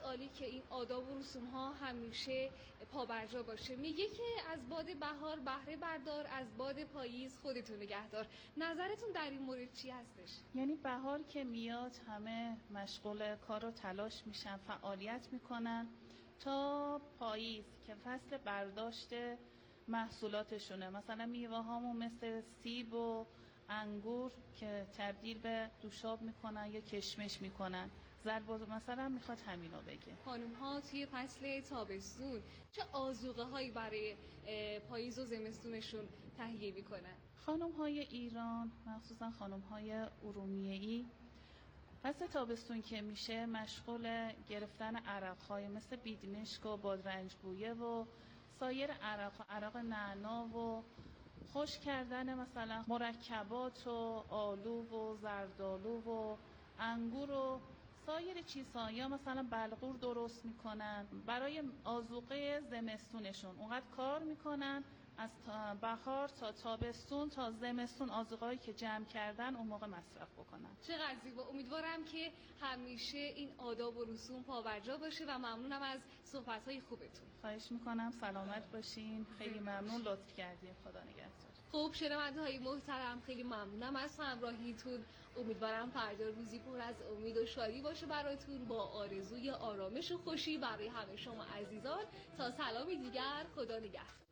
عالی که این آداب و رسوم ها همیشه پابرجا باشه. میگه که از باد بهار بهره بردار، از باد پاییز خودتون نگهدار. نظرتون در این مورد چی هستش؟ یعنی بهار که میاد همه مشغول کار و تلاش میشن، فعالیت میکنن تا پاییز که فصل برداشت محصولاتشونه. مثلا میوه هامون مثل سیب و انگور که تبدیل به دوشاب میکنن یا کشمش میکنن. زرباز مثلا میخواد همینو بگه. خانم ها توی فصل تابستون چه آذوقه هایی برای پاییز و زمستونشون تهیه میکنن؟ خانم های ایران مخصوصا خانم های ارومیه‌ای فصل تابستون که میشه مشغول گرفتن عرق‌های مثل بیدمشک و بادرنج‌بویه و سایر عرق نعنا و خشک کردن مثلا مرکبات و آلو و زردآلو و انگور و سایر چیزها، یا مثلا بلغور درست میکنن برای آذوقه زمستونشون. اونقدر کار میکنن از بهار تا تابستون تا زمستون آذوقه‌ای که جمع کردن اون موقع مصرف بکنن. چقدر زیبا. امیدوارم که همیشه این آداب و رسوم پابرجا باشه و ممنونم از صحبت‌های خوبتون. خواهش میکنم، سلامت باشین. خیلی ممنون، لطف کردین. خدا نگهدار. خب شنونده‌های محترم، خیلی ممنونم از همراهیتون. امیدوارم فردا روزی پر از امید و شادی باشه براتون، با آرزوی آرامش و خوشی برای همه شما عزیزان. تا سلامی دیگر، خدا نگهدار.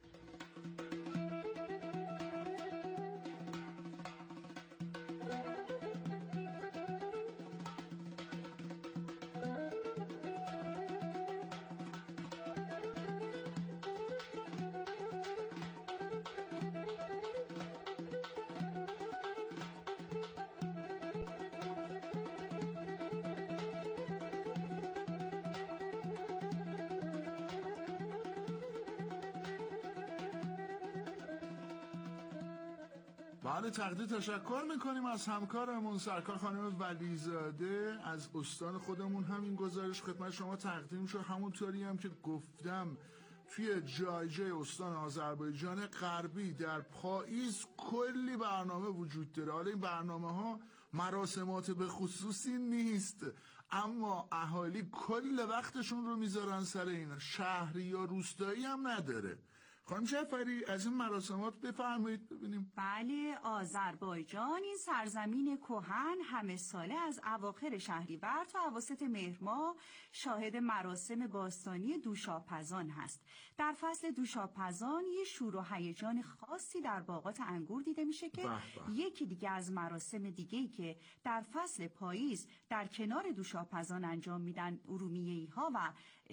بله، تقدیر تشکر میکنیم از همکارمون سرکار خانم ولیزاده از استان خودمون. همین گزارش خدمت شما تقدیم شد. همونطوری هم که گفتم توی جای استان آذربایجان غربی در پاییز کلی برنامه وجود داره. حالا این برنامه ها مراسمات به خصوصی نیست، اما اهالی کل وقتشون رو میذارن سر این. شهری یا روستایی هم نداره. خانم جعفری از این مراسمات بفرمایید ببینیم. بله، آذربایجان این سرزمین کهن همه ساله از اواخر شهریور تا اواسط مهر ماه شاهد مراسم باستانی دوشابپزان هست. در فصل دوشابپزان یه شور و هیجان خاصی در باغات انگور دیده میشه که یکی دیگه از مراسم دیگه‌ای که در فصل پاییز در کنار دوشابپزان انجام میدن ارومیه‌ای ها و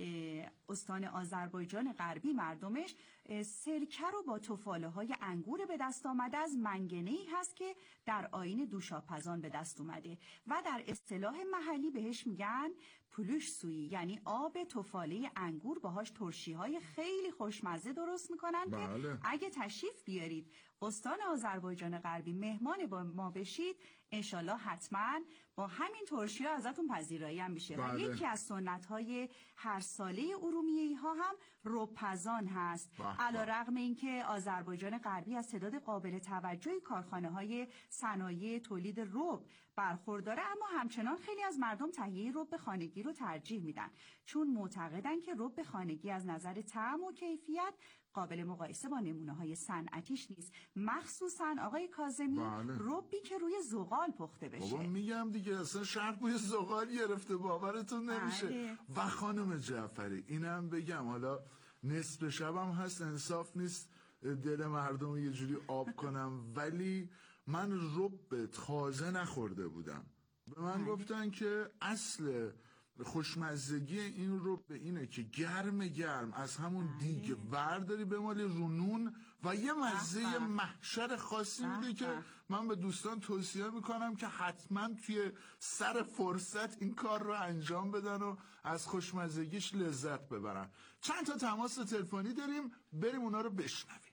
استان آذربایجان غربی مردمش، سرکه رو با تفاله های انگور به دست آمده از منگنه‌ای هست که در آیین دوشابپزان به دست اومده و در اصطلاح محلی بهش میگن پلوش سویی، یعنی آب تفاله انگور. باهاش ترشی‌های خیلی خوشمزه درست میکنن که اگه تشریف بیارید استان آذربایجان غربی مهمان با ما بشید، انشالله حتما با همین ترشی‌ها ازتون پذیرایی هم میشه. و یکی از سنت‌های هر ساله ارومیه‌ای ها هم رب‌پزان هست. علی‌رغم اینکه آذربایجان غربی از تعداد قابل توجهی کارخانه‌های صنایع تولید رب برخورداره، اما همچنان خیلی از مردم تهیه رب خانگی رو ترجیح میدن، چون معتقدن که رب خانگی از نظر طعم و کیفیت قابل مقایسه با نمونه‌های صنعتیش نیست. مخصوصاً آقای کاظمی ربی که روی زغال پخته بشه. بابا میگم دیگه اصلا شهر بوی زغال گرفته، باورتون نمیشه. و خانم جعفری اینم بگم، حالا نصف شبم هست، انصاف نیست دل مردم یه جوری آب کنم، ولی من رب تازه نخورده بودم. به من گفتن که اصل خوشمزگی این رو به اینه که گرم از همون دیگ ورداری بمالی رو نون و یه مزه محشر خاصی میده که من به دوستان توصیه میکنم که حتما توی سر فرصت این کار رو انجام بدن و از خوشمزگیش لذت ببرن. چند تا تماس تلفنی داریم، بریم اونا رو بشنویم.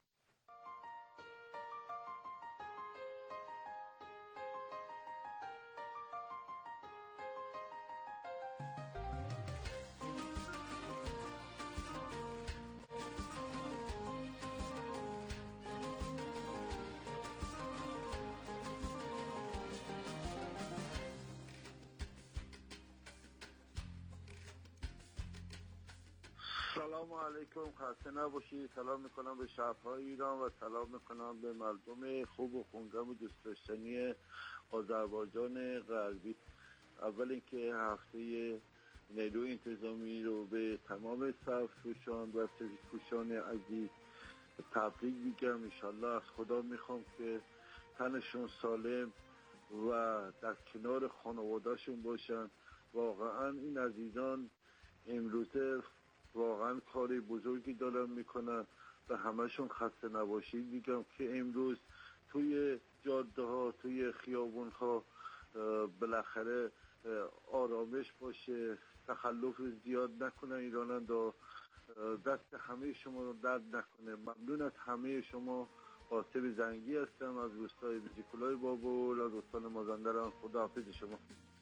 سلام علیکم، خسته نباشید. سلام میکنم به شهرهای ایران و سلام میکنم به مردم خوب و خونگرم و دوست داشتنی آذربایجان غربی. اول اینکه هفته نیروی انتظامی رو به تمام سرپوشان و سپیدپوشان عزیز تبریک میگم. انشالله از خدا میخوام که تنشون سالم و در کنار خانوادهشون باشن. واقعا این عزیزان امروزه واقعا کاری بزرگی دارن میکنن و همشون خسته نباشید میگم که امروز توی جاده ها، توی خیابون ها بالاخره آرامش باشه، تخلف زیاد نکنن ایرانندا، دست همه شما رو درد نکنه. ممنون از همه شما. قاسم زنگی هستم از روستای بیجیکولای بابل، از استان مازندران. خداحافظ شما.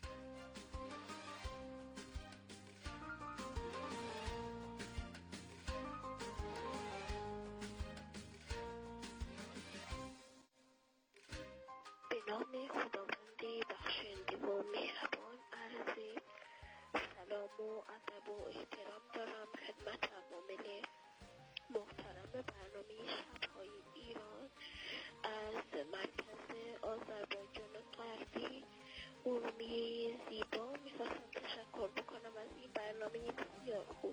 به نام خداوند بخشنده و مهربان عرض سلام و ادب و احترام دارم خدمت عوامل محترم برنامه شب‌های ایران از مرکز آذربایجان غربی ارومیه زیبا. میخواستم تشکر بکنم از این برنامه بسیار خوب.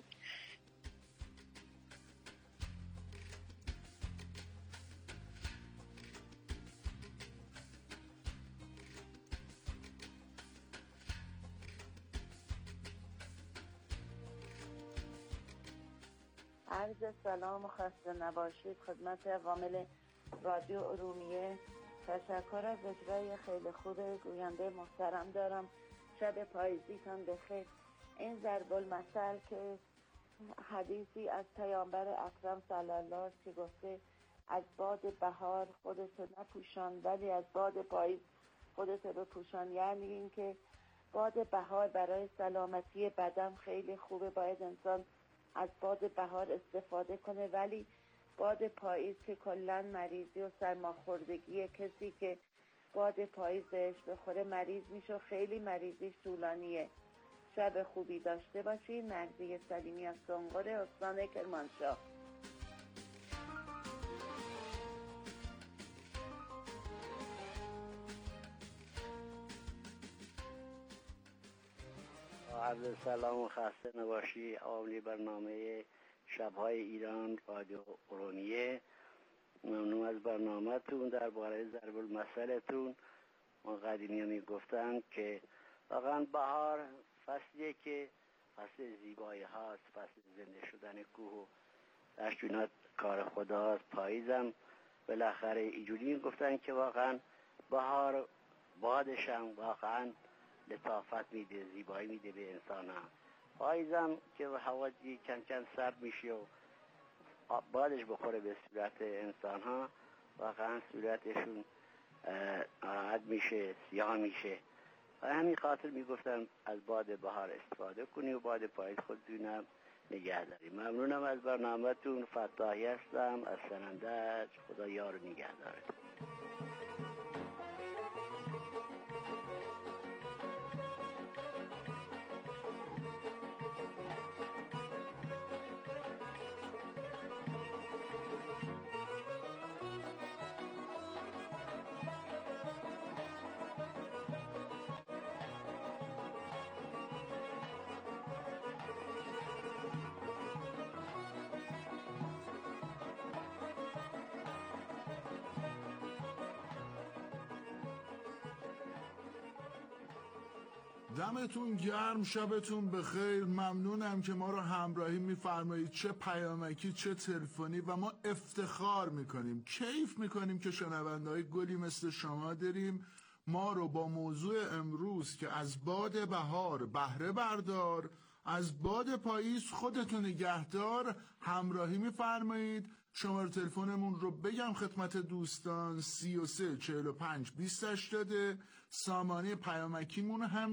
عرض سلام و خسته نباشید خدمت عوامل رادیو ارومیه. تشکر از اجرای خیلی خوب گوینده محترم دارم. شب پاییزیتان بخیر. این ضرب المثل که حدیثی از پیامبر اکرم صلی الله است که گفته از باد بهار خودتو نپوشان ولی از باد پاییز خودتو بپوشان، یعنی این که باد بهار برای سلامتی بدن خیلی خوبه، باید انسان از باد بهار استفاده کنه، ولی باد پاییز که کلا مریضی و سرماخوردگی، کسی که باد پاییز بهش بخوره مریض میشه و خیلی مریضیش طولانیه. شب خوبی داشته باشید. مرضیه سلیمی از سنقر استان کرمانشاه. عرض سلام و خسته نباشی عوامل برنامه شب‌های ایران رادیو ارومیه. ممنون از برنامه‌تون. درباره ضرب المثلتون ما قدیمی میگفتن که واقعا بهار فصلیه که فصل زیبایی هاست، فصل زنده شدن کوه و دشت کار خداست. پاییزم بالاخره اینجوری میگفتن که واقعا بهار بادش هم واقعا لطافت میده، زیبایی میده به انسان ها. پاییزم که هوا کم کم سرد میشه و بادش بخوره به صورت انسان ها، واقعا صورتشون ناراحت میشه، سیاه میشه. و همین خاطر میگفتم از باد بهار استفاده کنی و باد پاییز خودتونم نگه داری. ممنونم از برنامه‌تون. فتاحی هستم از سنندج. خدا یار و نگه داره. دمتون گرم، شبتون بخیر. ممنونم که ما رو همراهی میفرمایید، چه پیامکی چه تلفنی، و ما افتخار میکنیم، کیف میکنیم که شنونده‌های گلی مثل شما داریم. ما رو با موضوع امروز که از باد بهار بهره بردار، از باد پاییز خودتون نگهدار همراهی میفرمایید. شماره تلفنمون رو بگم خدمت دوستان: 33 45 2080. سامانه پیامکیمون هم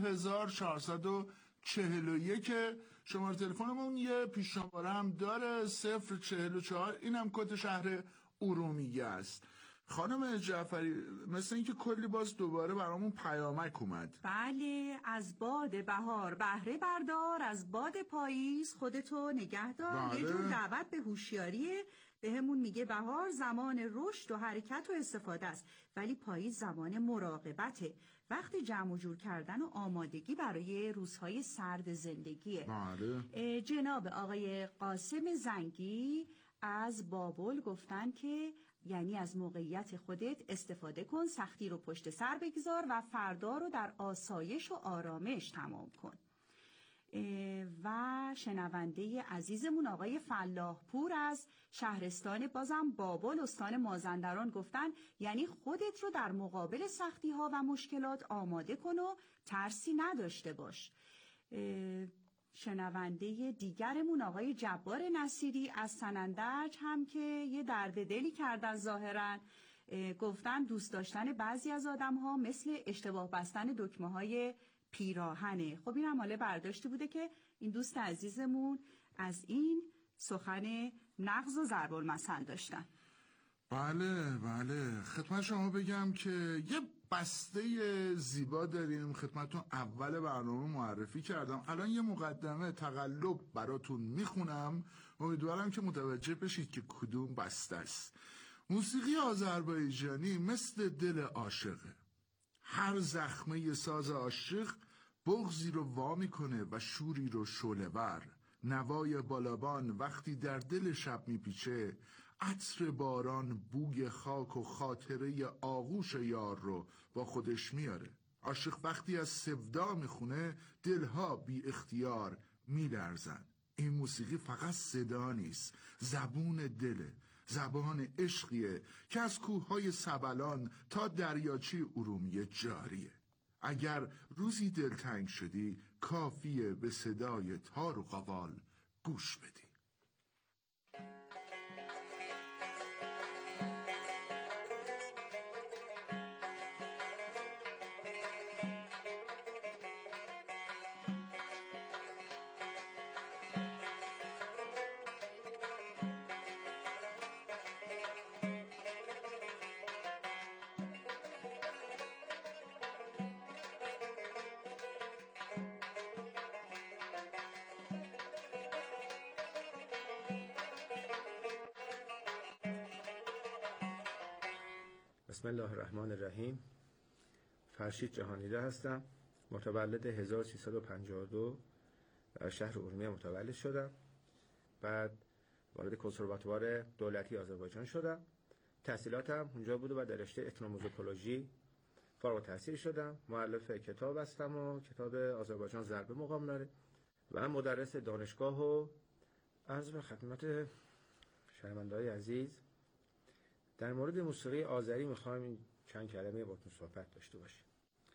30441. شماره تلفنمون یه پیش شماره هم داره، 044. اینم کد شهر ارومیه است. خانم جعفری مثل اینکه کلی باز دوباره برامون پیامک اومد. بله، از باد بهار بهره بردار، از باد پاییز خودتو نگه دار. بله. یه جور دعوت به هوشیاریه. بهمون میگه بهار زمان رشد و حرکت و استفاده است، ولی پاییز زمان مراقبته، وقتی جمع و جور کردن و آمادگی برای روزهای سرد زندگیه. بله. جناب آقای قاسم زنگی از بابل گفتن که یعنی از موقعیت خودت استفاده کن، سختی رو پشت سر بگذار و فردا رو در آسایش و آرامش تمام کن. و شنونده عزیزمون آقای فلاح پور از شهرستان بازم بابل استان مازندران گفتن یعنی خودت رو در مقابل سختی ها و مشکلات آماده کن و ترسی نداشته باش. شنونده دیگرمون آقای جبار نصیری از سنندج هم که یه درد دلی کردن ظاهرا، گفتن دوست داشتن بعضی از آدم ها مثل اشتباه بستن دکمه های پیراهنه. خب این هم حاله برداشتی بوده که این دوست عزیزمون از این سخن نغز و ضرب المثل داشتن. بله بله، خدمت شما بگم که یه بسته زیبا داریم خدمتتون اول برنامه معرفی کردم. الان یه مقدمه تقلب براتون میخونم، امیدوارم که متوجه بشید که کدوم بسته است. موسیقی آذربایجانی مثل دل عاشقه. هر زخمه ساز عاشق بغضی رو وا میکنه و شوری رو شعله‌ور. نوای بالابان وقتی در دل شب میپیچه، عطر باران بوی خاک و خاطره آغوش یار رو با خودش میاره. عاشق وقتی از سودا میخونه، دلها بی اختیار میلرزن. این موسیقی فقط صدا نیست، زبون دله، زبان عشقیه که از کوههای سبلان تا دریاچه ارومیه جاریه. اگر روزی دلتنگ شدی، کافیه به صدای تار و قوال گوش بدی. بسم الله الرحمن الرحیم. فرشید جهانیده هستم. متولد 1352 در شهر ارومیه متولد شدم. بعد وارد کنسرواتوار دولتی آذربایجان شدم. تحصیلاتم اونجا بود و در رشته اتنوموزیکولوژی فارغ التحصیل شدم. مؤلف کتاب هستم و کتاب آذربایجان ضرب مقام داره و مدرس دانشگاه. و عرض به خدمت شنونده‌های عزیز در مورد موسیقی آذری میخوایم چند کلمه باهاتون صحبت داشته باشیم.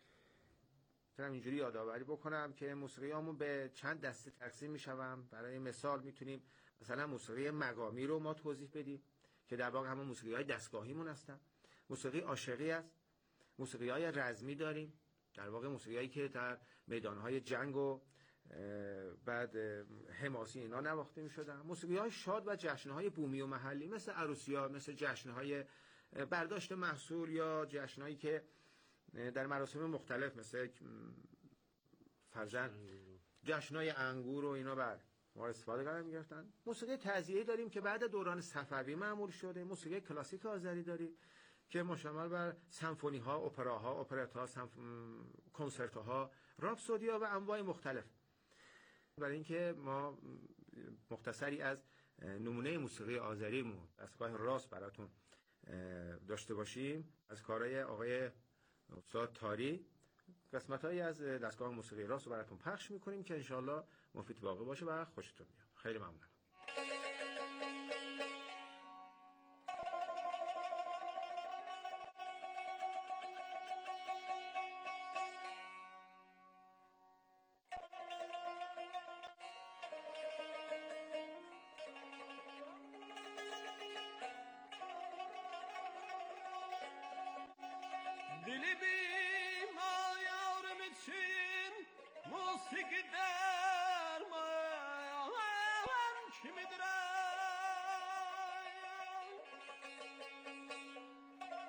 میتونم اینجوری یادآوری بکنم که موسیقی همون به چند دسته تقسیم میشوم. برای مثال میتونیم مثلا موسیقی مقامی رو ما توضیح بدیم که در واقع همون موسیقی های دستگاهیمون هستن. موسیقی عاشقی است. موسیقی های رزمی داریم، در واقع موسیقی هایی که در میدانهای جنگ و بعد حماسی اینا نواخته می شدن. موسیقی های شاد و جشنهای بومی و محلی مثل عروسی ها، مثل جشنهای برداشت محصول یا جشنهایی که در مراسم مختلف مثل فرزند جشنهای انگور و اینا بر ما استفاده قرار می گرفتن. موسیقی تعزیه‌ای داریم که بعد دوران صفوی معمول شده. موسیقی کلاسیک آذری داریم که مشتمل بر سمفونی ها، اپراها، اپرت ها، کنسرت ها، راپسودیا و انواع مختلف. برای اینکه ما مختصری از نمونه موسیقی آذریمون دستگاه راست براتون داشته باشیم، از کارهای آقای استاد تاری قسمت‌هایی از دستگاه موسیقی راست رو براتون پخش می‌کنیم که انشالله مفید واقع باشه و خوشتون بیاد. خیلی ممنونم. Dili bir mayarım için musiki derman kimidir ey?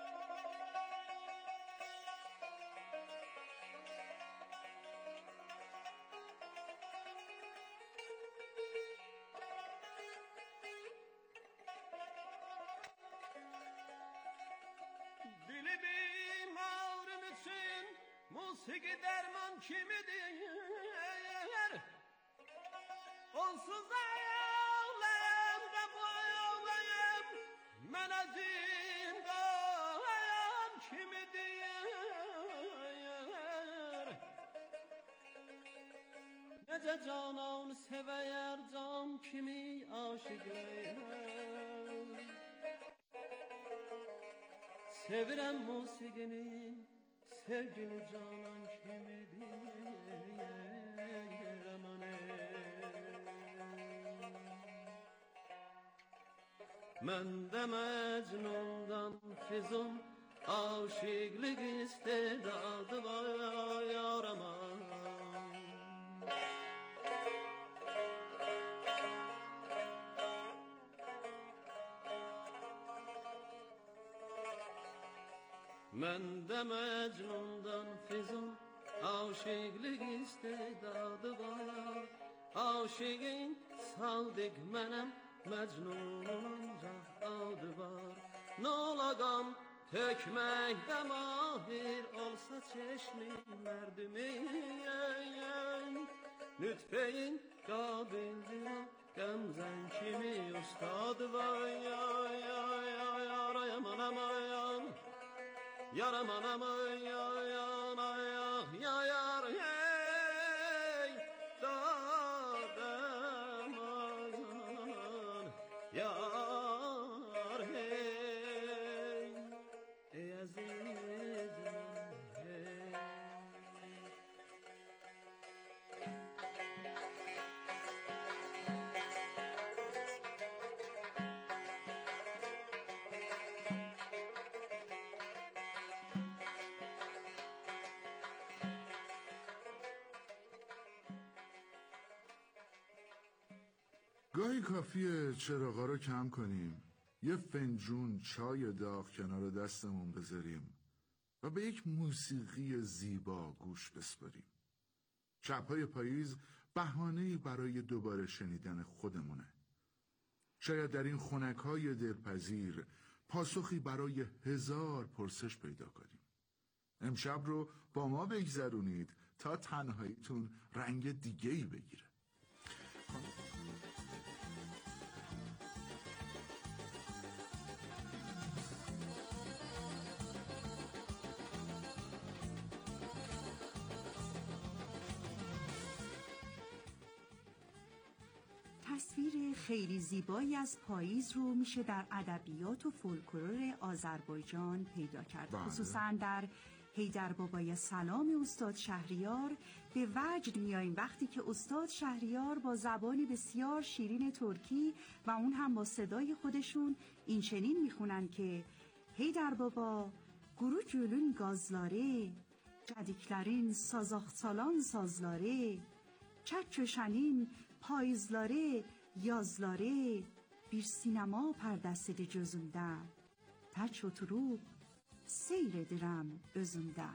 musiki derman kimidir? Onsuz ayağlayım da bu ayağlayım, ben azindayım kimidir? Nece canan sever can kimi aşıqlayım? Sevirəm musiqini, sevgili canan kimidir aman Mən də Məcnundan Füzun, aşıqlıq istedadı var yaraman Mən də Məcnundan Füzun, aşıqlıq istedadı var Aşıqın saldık mənəm, Məcnunun ancaq adı var Nolaqam tökməkdə mahir olsa çeşmi mərdümin Lütfeyin qabildir, qəmzən kimi ustadı var Yarayaman amayan Yaraman amayan yar hey dadam aman yar hey ey azizim hey گاهی کافیه چراغا رو کم کنیم، یه فنجون چای داغ کنار دستمون بذاریم و به یک موسیقی زیبا گوش بسپاریم. شب‌های پاییز بهانه‌ای برای دوباره شنیدن خودمونه. شاید در این خنک‌های دلپذیر پاسخی برای 1000 پرسش پیدا کنیم. امشب رو با ما بگذرونید تا تنهاییتون رنگ دیگه‌ای بگیره. تصویر خیلی زیبایی از پاییز رو میشه در ادبیات و فولکلور آذربایجان پیدا کرد. خصوصا در حیدربابای سلام استاد شهریار به وجد میاییم وقتی که استاد شهریار با زبانی بسیار شیرین ترکی و اون هم با صدای خودشون این چنین میخونن که حیدربابا گروه جلون گازلاره جدیکلرین سازاخسالان سازلاره چچوشنین پایizlare yazlare bir sinema perdəsidir gözümdə tək oturub seyr edirəm özümdə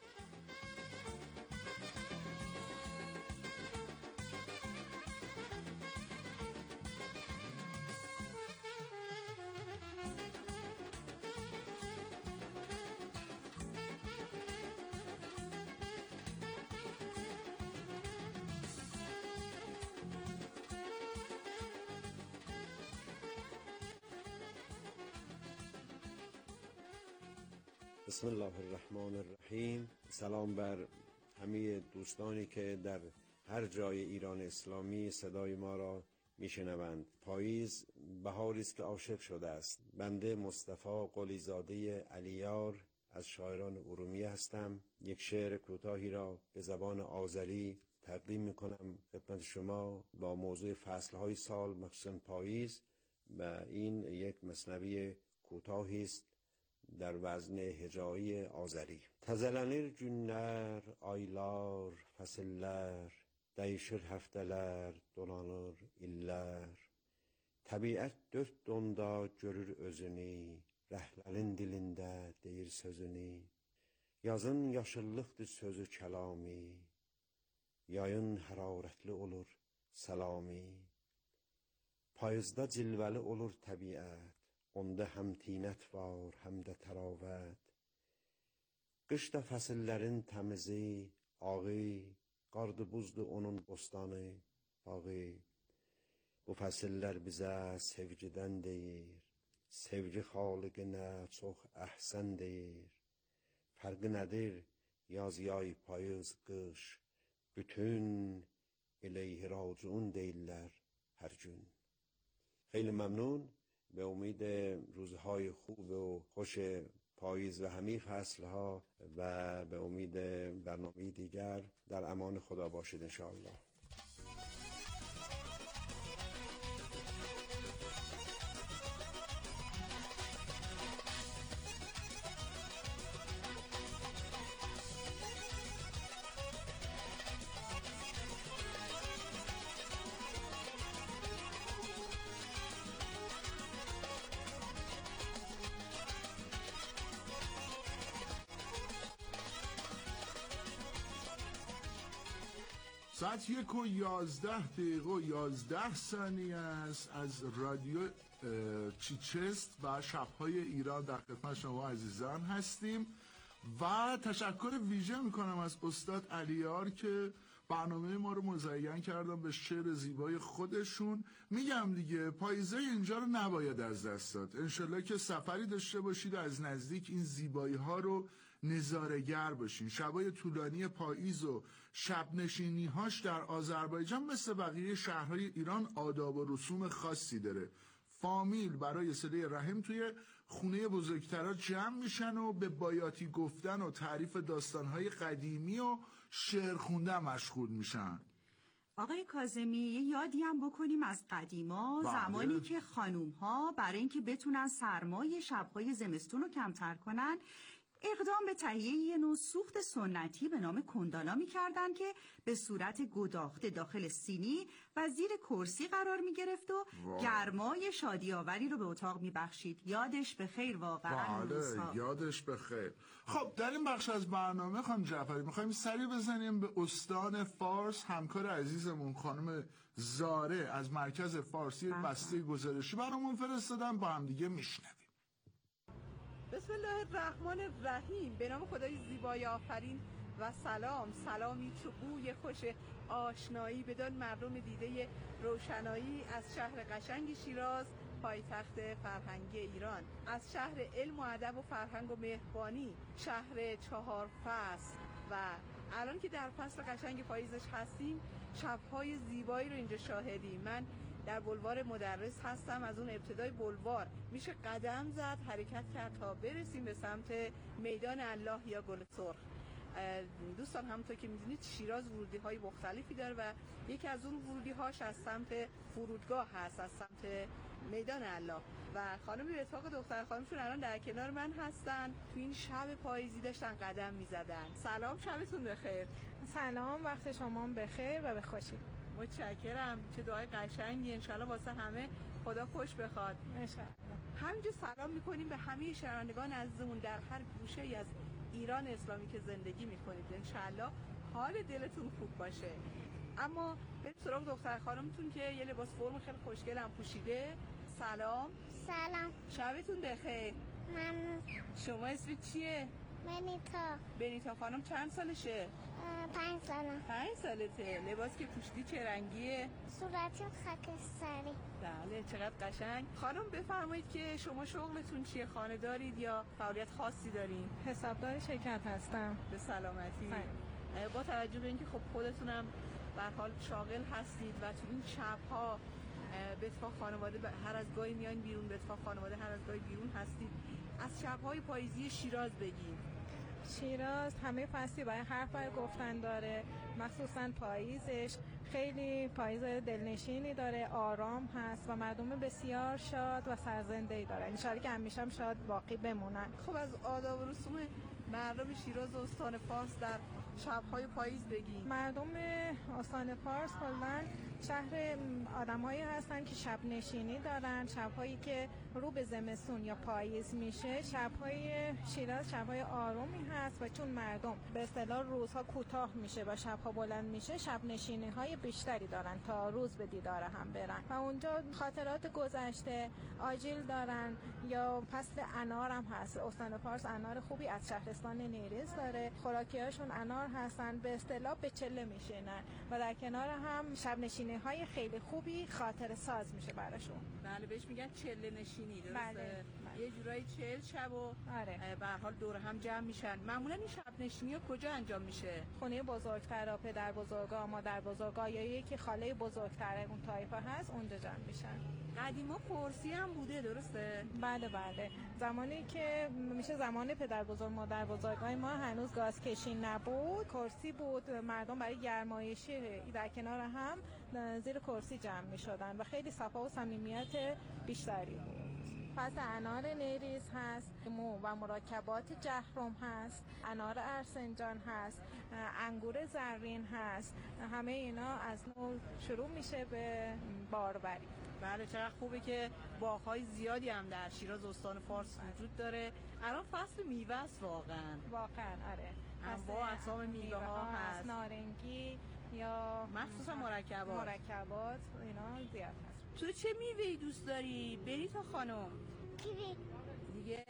بسم الله الرحمن الرحیم. سلام بر همه دوستانی که در هر جای ایران اسلامی صدای ما را میشنوند. پاییز بهاری است که عاشق شده است. بنده مصطفی قلیزاده علیار از شاعران ارومیه هستم. یک شعر کوتاهی را به زبان آذری تقدیم میکنم خدمت شما با موضوع فصلهای سال مخصوصا پاییز و این یک مثنوی کوتاهی است در وزن هجایی آذری. Təzələnir günlər, aylar, fəsillər, dəyişir həftələr, dolanır illər. Təbiət dörd donda görür özünü, rəhlərin dilində deyir sözünü. Yazın yaşıllıqdır sözü kəlami, yayın hərarətli olur səlami. Payızda cilvəli olur təbiət, onda həm tinət var, həm də təravət. Qışda fəsillərin təmizi, ağı, qardı buzdu onun bostanı, bağı. Bu fəsillər bizə sevgidən deyir, sevgi xaliqinə çox əhsən deyir. Fərqi nədir yaz, yay, payız, qış, bütün eleyhi raciun deyirlər hər gün. خیلی ممنون. به امید روزهای خوب و خوش پاییز و همه فصلها و به امید برنامه دیگر در امان خدا باشید انشاءالله. ساعت 1:11 است از رادیو چیچست و شب‌های ایران در خدمت شما عزیزان هستیم و تشکر ویژه میکنم از استاد علیار که برنامه ما رو مزین کردن به شعر زیبای خودشون. میگم دیگه پاییزه اینجا رو نباید از دست داد. انشالله که سفری داشته باشید از نزدیک این زیبایی ها رو نظاره‌گر باشین. شبای طولانی پاییز و شب نشینی هاش در آذربایجان مثل بقیه شهرهای ایران آداب و رسوم خاصی داره. فامیل برای صله رحم توی خونه بزرگترها جمع میشن و به بایاتی گفتن و تعریف داستانهای قدیمی و شعر خوندن مشغول میشن. آقای کاظمی یه یادی هم بکنیم از قدیما، زمانی که خانوم‌ها برای اینکه بتونن سرمای شب‌های زمستون رو کمتر کنن اقدام به تهیه یه نوع سوخت سنتی به نام کندالا می‌کردن که به صورت گداخته داخل سینی و زیر کرسی قرار می‌گرفت و گرمای شادی‌آوری رو به اتاق می‌بخشید. یادش بخیر واقعا. بله یادش بخیر. خب در این بخش از برنامه خانم جعفری می‌خوایم سری بزنیم به استان فارس. همکار عزیزمون خانم زاره از مرکز فارسی بسته گزارشی برامون فرستادن، با هم دیگه میشنویم. بسم الله الرحمن الرحیم. به نام خدای زیبای آفرین و سلامی چو بوی خوش آشنایی بدان مردم دیده روشنایی از شهر قشنگ شیراز، پایتخت فرهنگی ایران، از شهر علم و ادب و فرهنگ و مهربانی، شهر 4 فصل. و الان که در فصل قشنگ پاییزش هستیم شب‌های زیبایی رو اینجا شاهدیم. من در بلوار مدرس هستم. از اون ابتدای بلوار میشه قدم زد، حرکت کرد تا برسیم به سمت میدان الله یا گل سرخ. دوستان همونطور که میدونید شیراز ورودی های مختلفی داره و یکی از اون ورودی هاش از سمت فرودگاه هست، از سمت میدان الله. و خانم به اتفاق دختر خانمشون الان در کنار من هستن، تو این شب پاییزی داشتن قدم میزدن. سلام، شبتون بخیر. سلام، وقت شما بخیر و به خوشی. متشکرم. چه دعای قشنگی، انشالله واسه همه خدا خوش بخواد. انشالله. همینجا سلام میکنیم به همه شنوندگان عزیزمون در هر گوشه از ایران اسلامی که زندگی میکنید. انشالله حال دلتون خوب باشه. اما بریم سراغ دختر خانمتون که یه لباس فرم خیلی خوشگل هم پوشیده. سلام. سلام. شبتون بخیر. ممنون. شما اسمت چیه؟ بنیتا خانم چند سالشه؟ 5 سالم. 5 سالته. لباس که پوشیدی چه رنگیه؟ صورتی خاکستری. بله چقدر قشنگ. خانم بفرمایید که شما شغلتون چیه؟ خانه دارید یا فعالیت خاصی دارین؟ حسابدار شرکت هستم. به سلامتی. با توجه به اینکه خب خودتونم به هر حال شاغل هستید و تو این شب‌ها به اتفاق خانواده هر از گاهی میاین بیرون، به اتفاق خانواده هر از گاهی بیرون هستید، از شب‌های پاییزی شیراز بگین. شیراز همه فصلی برای حرف برای گفتن داره، مخصوصا پاییزش خیلی پاییز دلنشینی داره، آرام هست و مردم بسیار شاد و سرزنده‌ای داره. ان شاءالله که همیشه هم شاد باقی بمونن. خب از آداب و رسوم مردم شیراز و استان فارس در شب‌های پاییز بگین. مردم استان فارس کلاً شهر آدم‌هایی هستن که شب نشینی دارن، شب‌هایی که رو به زمستون یا پاییز میشه. شب‌های شیراز شب‌های آرومی هست و چون مردم به اصطلاح روزها کوتاه میشه و شب‌ها بلند میشه، شب نشینی‌های بیشتری دارن تا روز به دیدار هم برن و اونجا خاطرات گذشته آجیل دارن یا فصل انار هم هست. استان فارس انار خوبی از شهرستان نیریز داره، خوراکی‌هاشون انار هستن، به اصطلاح به چله میشینن و در کنار هم شب نشینی‌های خیلی خوبی خاطره ساز میشه براشون. بله بهش میگن چله نشینی، درسته؟ بله. یه جورایی 40 شب و به هر حال دور هم جمع میشن. معمولا این شب نشینی‌ها کجا انجام میشه؟ خونه بزرگترا، پدر بزرگا، مادر بزرگا یا یکی خاله بزرگتر اون طایفه هست اونجا جمع میشن. قدیما کرسی هم بوده، درسته؟ بله بله. زمانی که میشه زمان پدر بزرگ مادر بزرگای ما هنوز گاز کشی نبود، کرسی بود، مردم برای گرمایشی در کنار هم زیر کرسی جمع میشدن و خیلی صفا و صمیمیت بیشتری بود. پس انار نیریز هست، مو و مرکبات جهرم هست، انار ارسنجان هست، انگور زرین هست. همه اینا از نو شروع میشه به باروری. بله چقدر خوبه که باغ‌های زیادی هم در شیراز استان فارس وجود داره. الان فصل میوه است واقعا. آره. انواع اقسام میوه‌ها هست، نارنگی یا مخصوصا مرکبات اینا زیاد هست. تو چه میوه‌ای دوست داری بریتا خانم؟ کیوی دیگه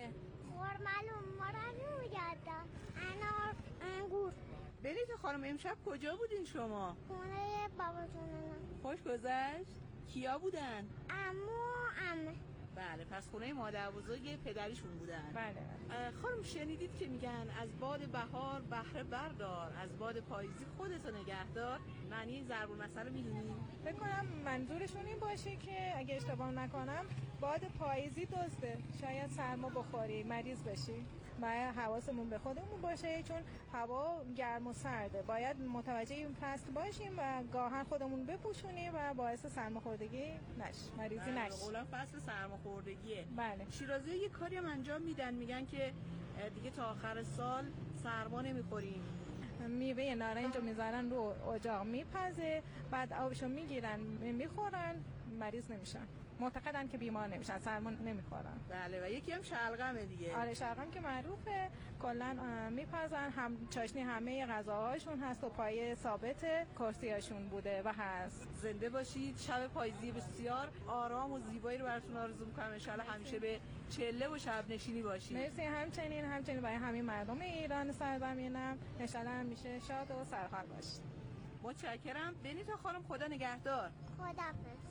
مارالو یادم انار انگور. بریتا خانم امشب کجا بودین شما؟ خونه بابا جونم. خوش گذشت؟ کیا بودن؟ عمو. بله پس خونه مادر بزرگ پدریشون بودن. بله. خانم شنیدید که میگن از باد بهار بهره بردار، از باد پاییزی خودتو نگهدار. معنی ضرب المثل رو میدونید؟ فکر کنم منظورشون این باشه که اگه اشتباه نکنم باد پاییزی دزده، شاید سرما بخوری مریض بشی. باید حواسمون به خودمون باشه چون هوا گرم و سرده، باید متوجه این فصل باشیم و گاهن خودمون بپوشونیم و باعث سرماخوردگی مریضی نشه. قولا فصل سرماخوردگیه. بله. شیرازی‌ها یه کاری هم انجام میدن، میگن که دیگه تا آخر سال سرما نمیخوریم. میوه نارنج رو میذارن رو اجاق میپزه، بعد آبشو میگیرن میخورن، مریض نمیشن. معتقدن که بیمار نمیشن، سرما نمیخورن. بله و یکی هم شلغمه دیگه. آره شلغم که معروفه، کلا میپزن، هم چاشنی همه غذاهاشون هست و پای ثابت کرسیاشون بوده و هست. زنده باشید. شب پاییزی بسیار آرام و زیبایی رو براتون آرزو می‌کنم. ان شاءالله همیشه به چله و شب نشینی باشید. مرسی. همچنین برای همین مردم ایران سرزمینم ان شاءالله همیشه شاد و سرحال باشید. متشکرم. بنیتا خانم خدا نگهدار. خداحافظ.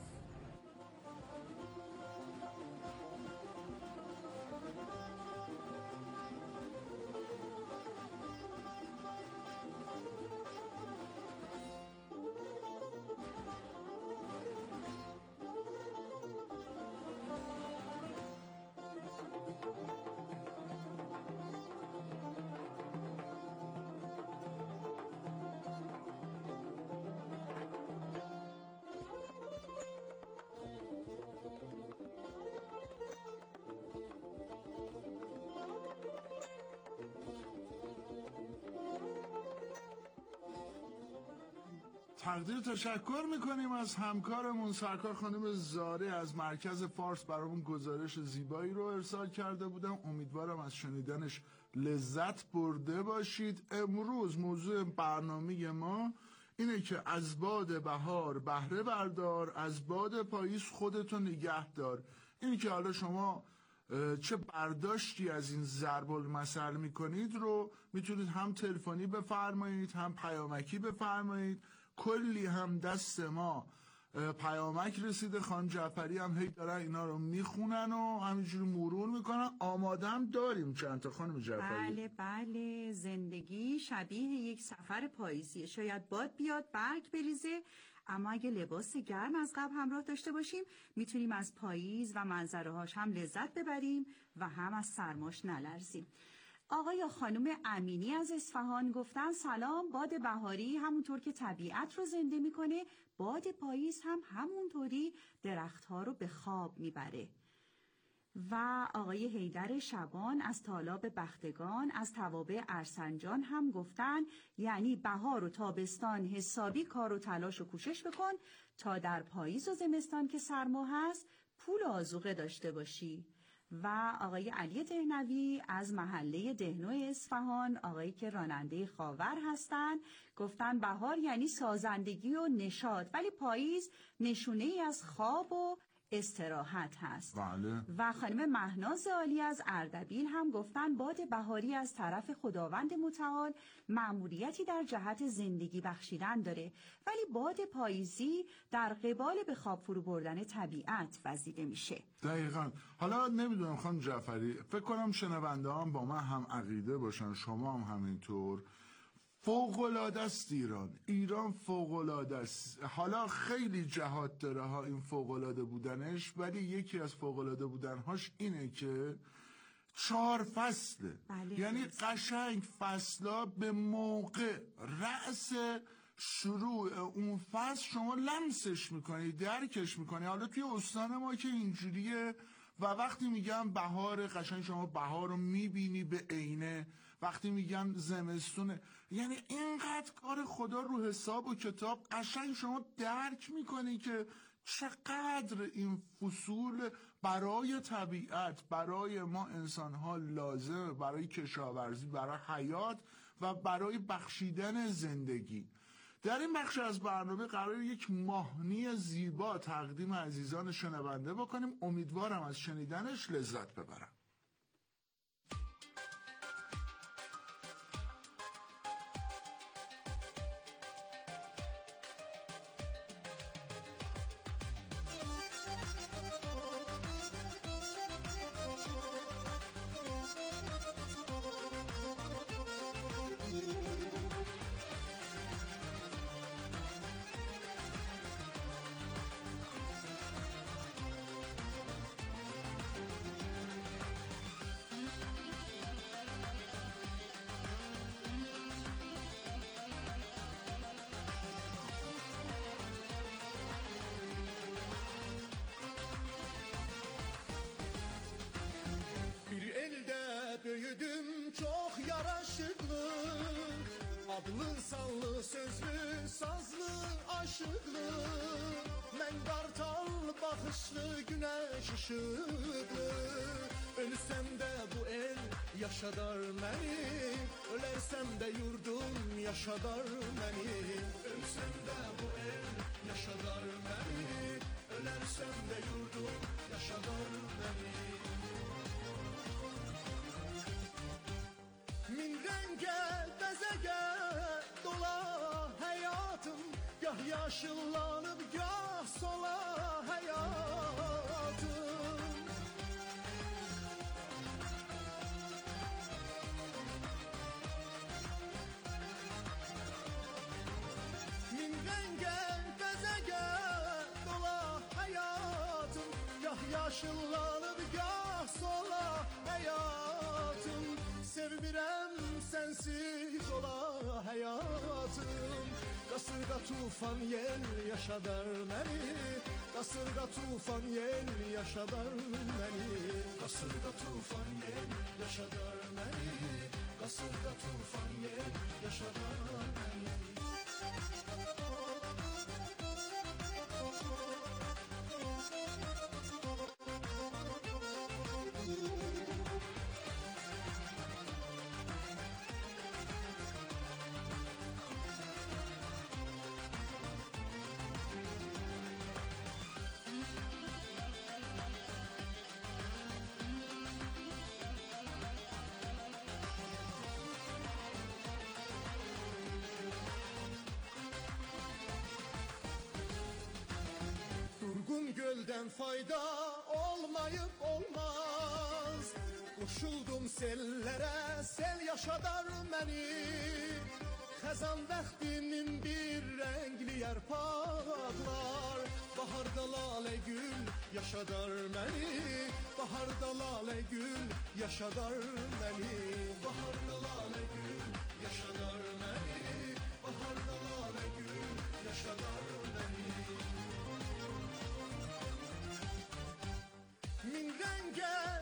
تقدیر تشکر میکنیم از همکارمون سرکار خانم زاره از مرکز فارس برامون گزارش زیبایی رو ارسال کرده بودم. امیدوارم از شنیدنش لذت برده باشید. امروز موضوع برنامه ما اینه که از باد بهار بهره بردار، از باد پاییز خودتو نگه دار. اینه که حالا شما چه برداشتی از این ضرب المثل میکنید رو میتونید هم تلفنی بفرمایید هم پیامکی بفرمایید. کلی هم دست ما پیامک رسیده، خان جعفری هم هی دارن اینا رو میخونن و همینجوری مرور میکنن. آماده هم داریم چند تا خانم جعفری. بله زندگی شبیه یک سفر پاییزیه. شاید باد بیاد برگ بریزه، اما اگه لباس گرم از قبل همراه داشته باشیم میتونیم از پاییز و منظرهاش هم لذت ببریم و هم از سرماش نلرزیم. آقای یا خانم امینی از اصفهان گفتن سلام، باد بهاری همونطور که طبیعت رو زنده میکنه، باد پاییز هم همونطوری درختها رو به خواب میبره. و آقای حیدر شبان از تالاب بختگان از توابع ارسنجان هم گفتن یعنی بهار و تابستان حسابی کار و تلاش و کوشش بکن تا در پاییز و زمستان که سرما هست پول و آذوقه داشته باشی. و آقای علی دهنوی از محله دهنو اصفهان، آقایی که راننده خاور هستن، گفتن بهار یعنی سازندگی و نشاط ولی پاییز نشونه ای از خواب و استراحت هست. بله. و خانم مهناز عالی از اردبیل هم گفتن باد بهاری از طرف خداوند متعال مأموریتی در جهت زندگی بخشیدن داره ولی باد پاییزی در قبال به خواب فرو بردن طبیعت وزیده میشه. دقیقاً. حالا نمیدونم خانم جعفری، فکر کنم شنونده هم با من هم عقیده باشن، شما هم همینطور. فوق‌العاده است ایران فوق‌العاده است. حالا خیلی جهات داره ها این فوق‌العاده بودنش، ولی یکی از فوق‌العاده بودنهاش اینه که 4 فصله. یعنی قشنگ فصلا به موقع رأس شروع اون فصل شما لمسش میکنی، درکش میکنی. حالا توی استان ما که اینجوریه و وقتی میگم بهار قشنگ شما بهار رو میبینی به عینه، وقتی میگن زمستونه یعنی اینقدر کار خدا رو حساب و کتاب قشنگ شما درک میکنی که چقدر این فصول برای طبیعت، برای ما انسانها لازمه، برای کشاورزی، برای حیات و برای بخشیدن زندگی. در این بخش از برنامه قرار یک ماهنی زیبا تقدیم عزیزان شنونده بکنیم. امیدوارم از شنیدنش لذت ببرم. Büyüdüm çok yaraşıklı, adlı sanlı sözlü sazlı aşıklı. Ben kartal bakışlı güneş ışıklı. Ölsem de bu el yaşadar beni, ölersem de yurdum yaşadar beni. Ölsem de bu el yaşadar beni, ölersem de yurdum yaşadar beni. Min renge bezege dola hayatım, gah yaşıllanıp gah sola hayatım. Min renge bezege dola hayatım, gah yaşıllanıp gah sola hayatım. Sevmirem sensiz ola hayatım. Kasırga tufan yel yaşadar beni, kasırga tufan yel yaşadar beni. Kasırga tufan yel yaşadar beni, kasırga tufan yel yaşadar beni. Durgun gölden fayda olmayıp olmaz. Koşuldum sellere, sel yaşadar beni. Xəzan vaxtinin bir renkli yarpaqlar. Baharda lale gül yaşadar beni. Baharda lale gül yaşadar beni. Baharda lale gül yaşadar beni. Baharda lale gül yaşadar beni. Min renge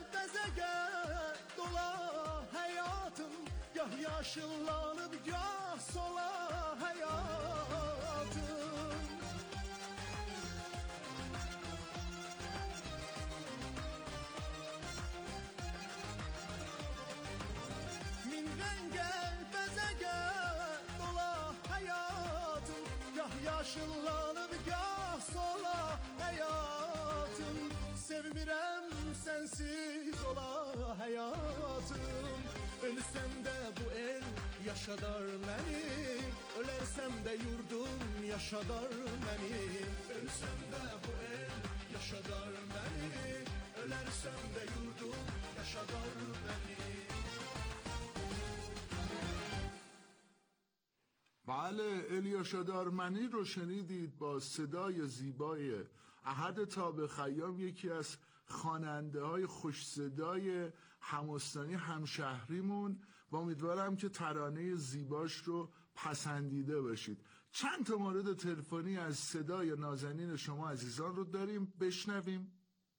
yaşıllanıp gah sola hayatım. Min renge bezege dola hayatım. Gah yaşıllanıp gah sola hayatım. Sevmirem sensiz ola hayatım. Ölsem de bu el yaşadar beni, ölersem de yurdum yaşadar beni. Ölsem de bu el yaşadar beni, ölersem de yurdum yaşadar beni. بله، الیا دارمنی رو شنیدید با صدای زیبای احد تاب خیام، یکی از خواننده های خوش صدای همستانی همشهریمون، و امیدوارم که ترانه زیباش رو پسندیده باشید. چند تا مورد تلفنی از صدای نازنین شما عزیزان رو داریم، بشنویم.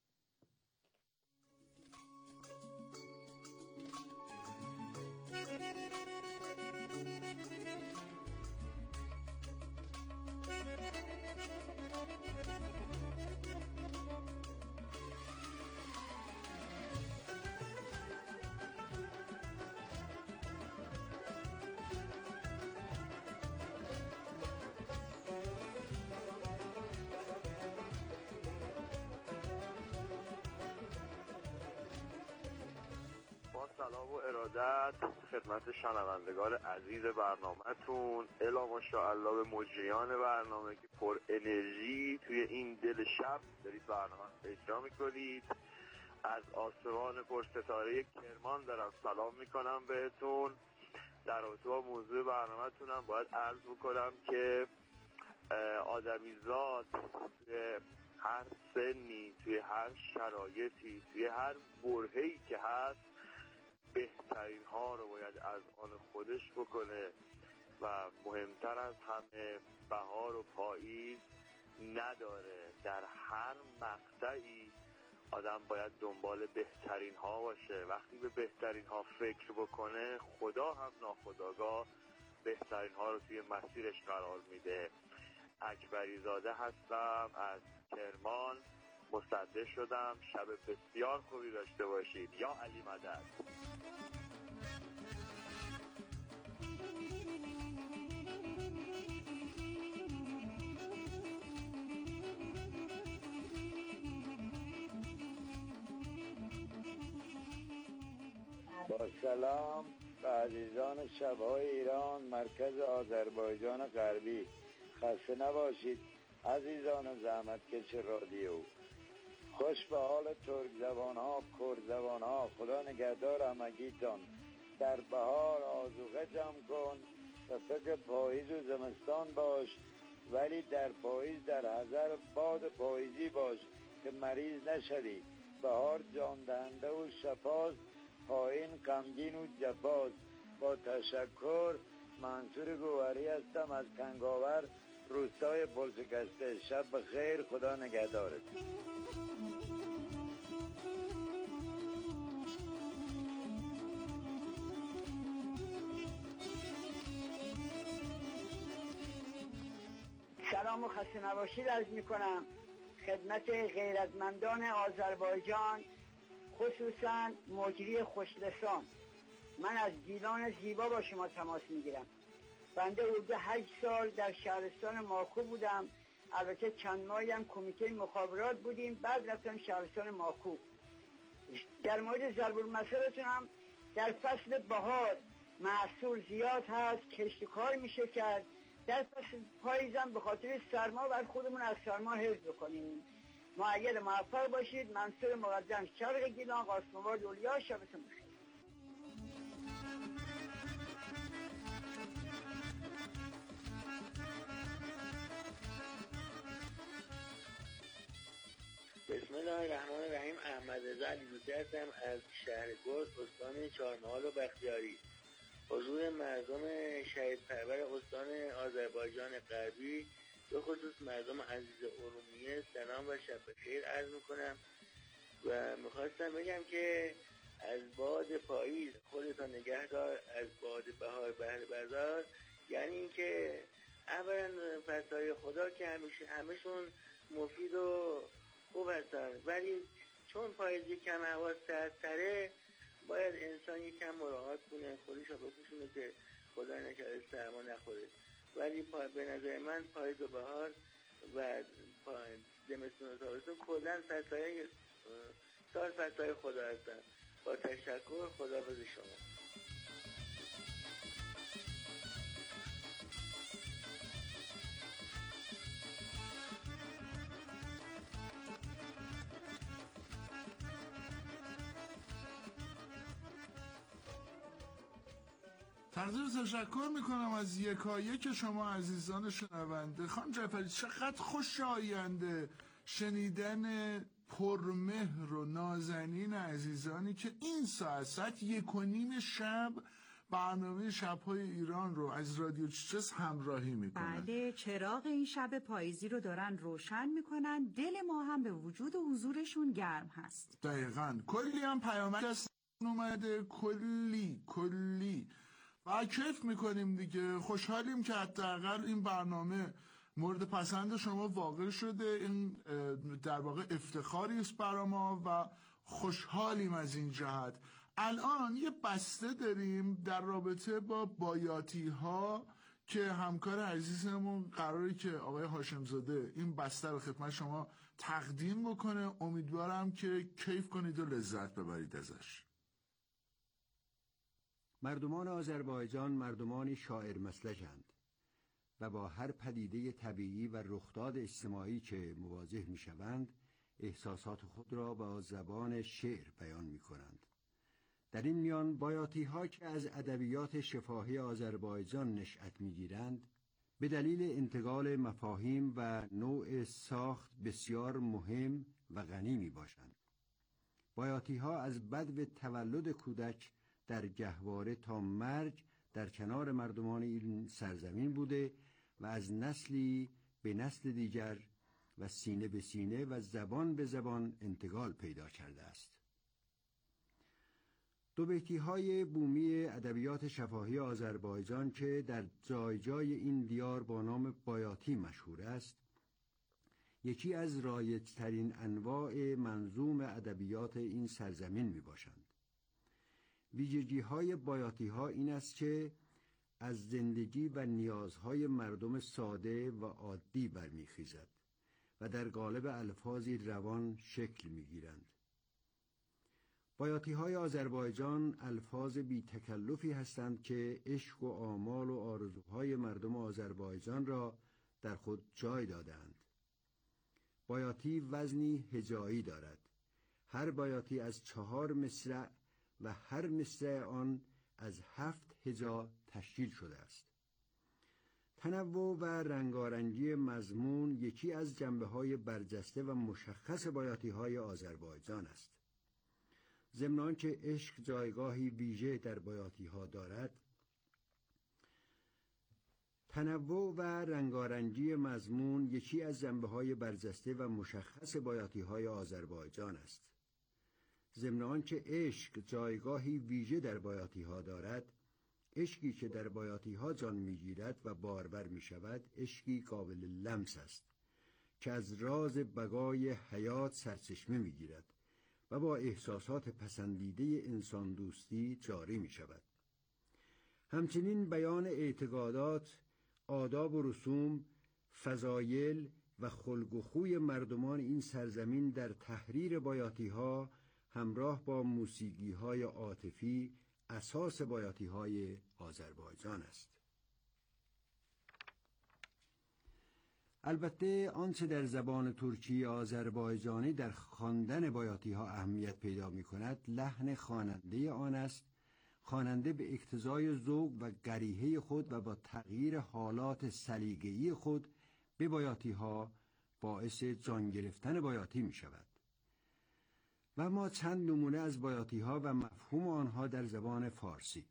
سلام و ارادت خدمت شنوندگان عزیز برنامه‌تون. الا ماشاءالله به مجریان برنامه که پر انرژی توی این دل شب دارید برنامه اجرا میکنید. از آسمان پر ستاره کرمان دارم سلام میکنم بهتون. در رابطه با موضوع برنامه‌تونم باید عرض بکنم که آدمیزاد توی هر سنی، توی هر شرایطی، توی هر برهه‌ای که هست بهترین ها رو باید از آن خودش بکنه و مهمتر از همه بهار و پاییز نداره. در هر مقطعی آدم باید دنبال بهترین ها باشه. وقتی به بهترین ها فکر بکنه خدا هم ناخودآگاه بهترین ها رو توی مسیرش قرار میده. اکبری زاده هستم از کرمان، مصدق شدم. شب بسیار خوبی داشته باشید. یا علی مدد. با سلام به عزیزان شبهای ایران، مرکز آذربایجان غربی. خسته نباشید عزیزان زحمتکش رادیو. خوش به حال ترک زبان ها، کرد زبان ها. خدا نگهدار همگیتان. در بهار آذوقه جمع کن و فکر پاییز و زمستان باش، ولی در پاییز در حذر باد پاییزی باش که مریض نشوی. بهار جان دهنده و شفاست، پایین غمگین و جفاست. با تشکر، منصور گوهری هستم از کنگاور، روستای پلسکسته. شب بخیر، خدا نگهدارت. سلام و خسته نباشید عرض میکنم خدمت غیرتمندان آذربایجان، خصوصا مجری خوشلسان. من از گیلان زیبا با شما تماس میگیرم. بنده حدود 8 سال در شهرستان ماکو بودم. البته چند ماهی هم کمیته مخابرات بودیم، بعد رفتم شهرستان ماکو. در مورد ضرب المثلتون هم در فصل بهار محصول زیاد هست، کشت کار میشه کرد. در فصل پاییزم به خاطر سرما بر خودمون از سرما حفظ بکنیم. مؤید موفق باشید. منصور مقدم، شرق گیلان، قاسم‌آباد اولیا. شبتون بخیر. بسم الله الرحمن الرحیم. احمد رضا علیزاده هستم از شهر گرد، استان چهارمحال و بختیاری. حضور مردم شهید پرور استان آذربایجان غربی، به خصوص مردم عزیز ارومیه، سلام و شب بخیر عرض میکنم و میخواستم بگم که از باد پاییز خودتان نگه دار، از باد بهار بهره بردار. یعنی اینکه اولا فصلهای خدا که همشون مفید و خوب هستن، ولی چون پاییز کم هوا سردتره باید انسان یکم مراعات کنه، خودش رو بپوشونه که خدا نکرده سرما نخوره. ولی به نظر من پاییز و بهار و زمستون و تابستون کلاً فصلهای سال فصلهای خدا هستن. با تشکر، خداحافظ شما. تقدیر تشکر میکنم از یکایک شما عزیزان شنونده. خانم جعفری چقدر خوشاینده شنیدن پرمهر و نازنین عزیزانی که این ساعت 1:30 شب برنامه شب‌های ایران رو از رادیو چیچس همراهی میکنن. بله، چراغ این شب پاییزی رو دارن روشن میکنن. دل ما هم به وجود و حضورشون گرم هست. دقیقاً. کلی هم پیامک از اومده، کلی و کیف میکنیم دیگه. خوشحالیم که حداقل این برنامه مورد پسند شما واقع شده. این در واقع افتخاری است برای ما و خوشحالیم از این جهت. الان یه بسته داریم در رابطه با بایاتی ها که همکار عزیزمون قراره که آقای هاشمزاده این بسته رو خدمت شما تقدیم بکنه. امیدوارم که کیف کنید و لذت ببرید ازش. مردمان آذربایجان مردمانی شاعر مسلکند و با هر پدیده طبیعی و رخداد اجتماعی که مواجه می‌شوند احساسات خود را با زبان شعر بیان می‌کنند. در این میان بایاتی‌ها که از ادبیات شفاهی آذربایجان نشأت می‌گیرند به دلیل انتقال مفاهیم و نوع ساخت بسیار مهم و غنی می‌باشند. بایاتی‌ها از بدو تولد کودک در گهواره تا مرگ در کنار مردمان این سرزمین بوده و از نسلی به نسل دیگر و سینه به سینه و زبان به زبان انتقال پیدا کرده است. دو بیتی‌های بومی ادبیات شفاهی آذربایجان که در جای جای این دیار با نام بایاتی مشهور است، یکی از رایج‌ترین انواع منظوم ادبیات این سرزمین میباشند. ویژگی‌های بایاتی‌ها این است که از زندگی و نیازهای مردم ساده و عادی برمیخیزد و در قالب الفاظی روان شکل میگیرند. بایاتی‌های آذربایجان الفاظ بی تکلفی هستند که عشق و آمال و آرزوهای مردم آذربایجان را در خود جای دادند. بایاتی وزنی هجایی دارد. هر بایاتی از 4 مصرع و هر مصرع آن از 7 هجا تشکیل شده است. تنوع و رنگارنگی مضمون یکی از جنبه‌های برجسته و مشخص بایاتی‌های آذربایجان است. ضمن آنکه عشق جایگاهی ویژه در بایاتی‌ها دارد، تنوع و رنگارنگی مضمون یکی از جنبه‌های برجسته و مشخص بایاتی‌های آذربایجان است. ضمن آنکه عشق جایگاهی ویژه در بایاتی‌ها دارد، عشقی که در بایاتی‌ها جان می‌گیرد و بارور می‌شود عشقی قابل لمس است که از راز بقای حیات سرچشمه می‌گیرد و با احساسات پسندیده انسان دوستی جاری می‌شود. همچنین بیان اعتقادات، آداب و رسوم، فضایل و خلق و خوی مردمان این سرزمین در تحریر بایاتی‌ها همراه با موسیقی‌های عاطفی اساس بایاتی‌های آذربایجان است. البته آنچه در زبان ترکی آذربایجانی در خواندن بایاتی‌ها اهمیت پیدا می‌کند لحن خواننده آن است. خواننده به اقتضای ذوق و قریحه خود و با تغییر حالات سلیقه‌ای خود به بایاتی‌ها باعث جان گرفتن بایاتی می‌شود. و ما چند نمونه از بایاتی‌ها و مفهوم آنها در زبان فارسی.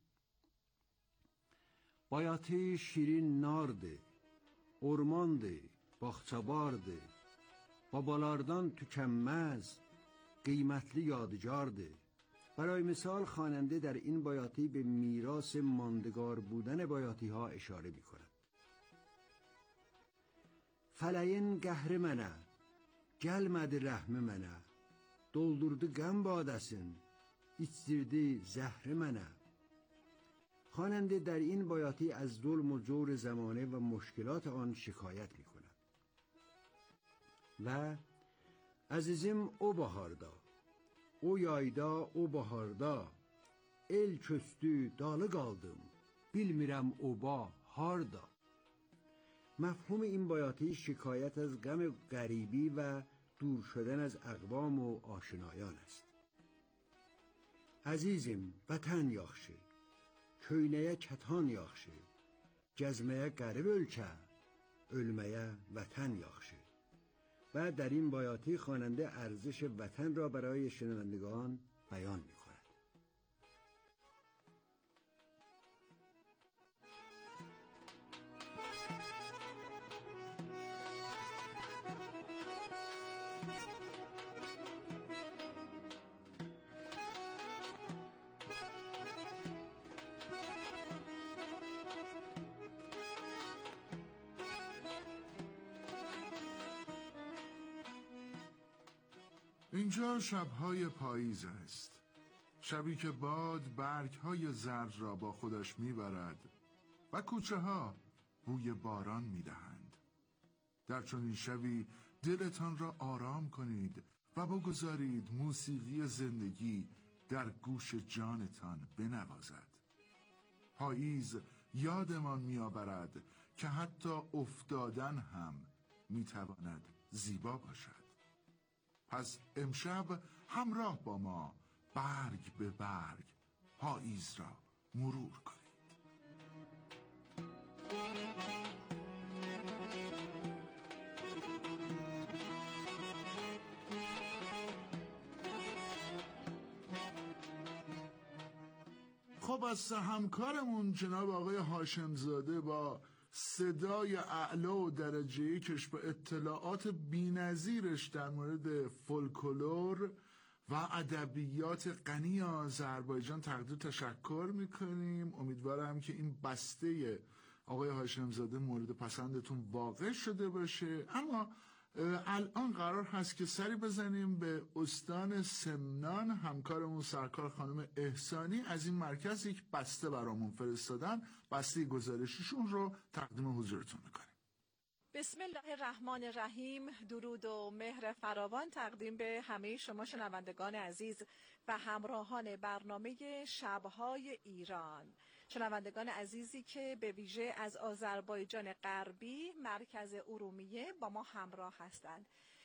بایاتی şirin nardı, ormandı, bahçabardı, babalardan tükenmez, kıymetli yadigardı. برای مثال خواننده در این بیاتی به میراث ماندگار بودن بیاتی ها اشاره می کند. فلین قهر منه gelmedi rəhmi mənə, doldurdu qəm badəsin, içdirdi zəhri mənə. خواننده در این بیاتی از ظلم و جور زمانه و مشکلات آن شکایت می کند. و عزیزim o baharda, o yayda, o baharda, el köstü, dalı qaldım, bilmirəm oba harda. مفهوم این بیاتی شکایت از غم غریبی و دور شدن از اقوام و آشنایان است. عزیزim vətən yaxşı, köynəyə kətan yaxşı, gəzməyə qərib ölkə, ölməyə vətən yaxşı. و در این بیاتی خواننده ارزش وطن را برای شنوندگان بیان می کند. اینجا شبهای پاییز است، شبی که باد برگهای زرد را با خودش میبرد و کوچه ها بوی باران میدهند. در چنین شبی دلتان را آرام کنید و بگذارید موسیقی زندگی در گوش جانتان بنوازد. پاییز یادمان میآورد که حتی افتادن هم میتواند زیبا باشد. پس امشب همراه با ما برگ به برگ پاییز را مرور کنید. خب از همکارمون جناب آقای هاشمزاده با صدای اعلا و درجه کش به اطلاعات بی‌نظیرش در مورد فولکلور و ادبیات غنی آذربایجان تقدیر تشکر میکنیم. امیدوارم که این بسته آقای هاشمزاده مورد پسندتون واقع شده باشه. اما الان قرار هست که سری بزنیم به استان سمنان. همکارمون سرکار خانم احسانی از این مرکز یک بسته برامون فرستادن. بسته گزارششون رو تقدیم حضورتون میکنیم. بسم الله الرحمن الرحیم. درود و مهر فراوان تقدیم به همه شما شنوندگان عزیز و همراهان برنامه شب‌های ایران. شنوندگان عزیزی که به ویژه از آذربایجان غربی مرکز ارومیه با ما همراه هستند.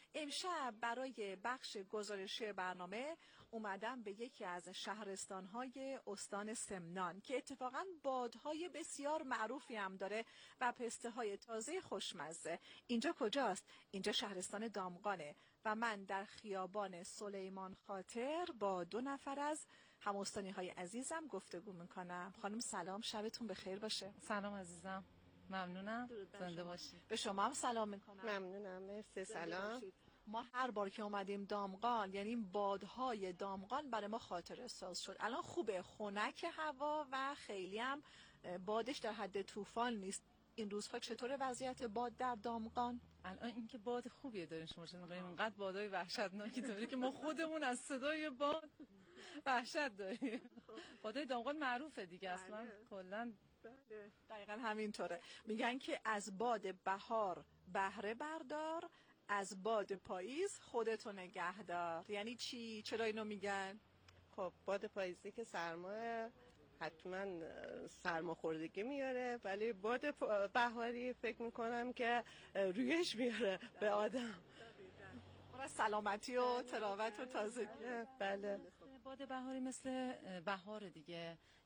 امشب برای بخش گزارشی برنامه اومدم به یکی از شهرستان‌های استان سمنان که اتفاقاً بادهای بسیار معروفی هم داره و پسته‌های تازه خوشمزه. اینجا کجاست؟ اینجا شهرستان دامغانه و من در خیابان سلیمان خاطر با 2 نفر از هم‌استانی‌های عزیزم گفتگو میکنم. خانم سلام، شبتون بخیر باشه. سلام عزیزم، ممنونم، زنده باشید. به شما هم سلام میکنم. ممنونم، مرسی. سلام. ما هر بار که اومدیم دامغان، یعنی این بادهای دامغان برای ما خاطره ساز شد. الان خوبه، خنک هوا و خیلی هم بادش در حد طوفان نیست. این روزها چطور وضعیت باد در دامغان؟ الان اینکه باد خوبیه دارین شما چون میگین اینقدر بادای وحشتناکی داره که ما خودمون از صدای باد وحشت داریم. بادای دامغان معروفه دیگه اصلا کلا. دقیقاً همینطوره. میگن که از باد بهار بهره بردار، از باد پاییز خودتو نگهدار. یعنی چی؟ چرا اینو میگن؟ خب باد پاییزی که سرما حتما سرماخوردگی میاره، ولی باد بهاری فکر میکنم که رویش میاره به آدم. اون سلامتی و تراوت و تازگی. بله. باد بهاری مثل بهار دیگه،